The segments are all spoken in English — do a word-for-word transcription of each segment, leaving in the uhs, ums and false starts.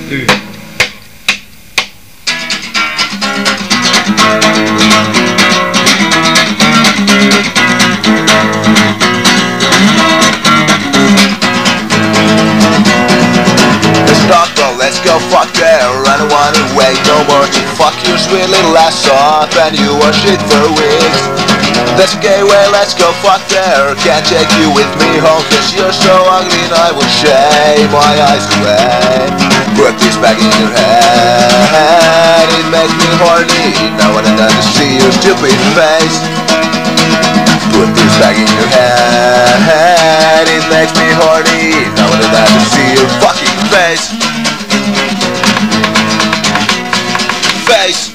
Let's go fuck there, I don't wanna wait no more to fuck your sweet little ass off and you are shit for weeks. That's okay, well let's go fuck there, can't take you with me home cause you're so ugly and I will shave my eyes away. Put this back in your head, it makes me horny, now I don't to see your stupid face. Put this back in your head, it makes me horny, now I don't to see your fucking face. Face.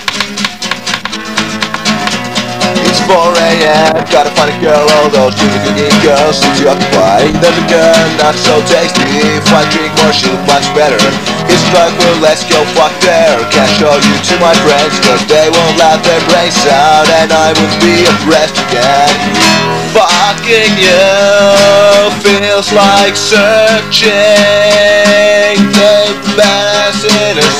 It's four A M Gotta find a girl, all those junior cooking girls seem to occupy. There's a girl not so tasty, if I drink more she'll much better. It's like, well let's go fuck there, can't show you to my friends cause they won't laugh their brains out and I would be oppressed again. Fucking you feels like searching the best in a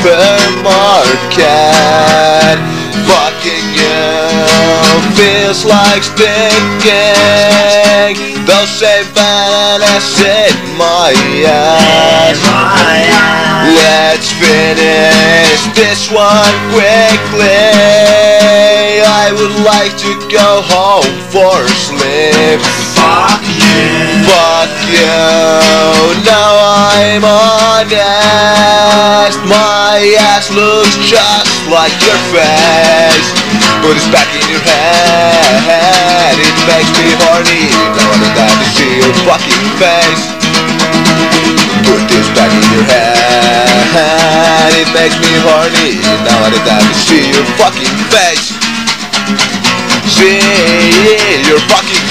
supermarket. Fucking you feels like sticking those same bananas in my ass. Let's finish this one quickly, I would like to go home for sleep. Fuck you. Fuck you, now I'm honest, my ass looks just like your face. Put this back in your head, it makes me horny, now I'm glad to see your fucking face. Put this back in your head, it makes me horny, now I'm glad to see your fucking face. See your fucking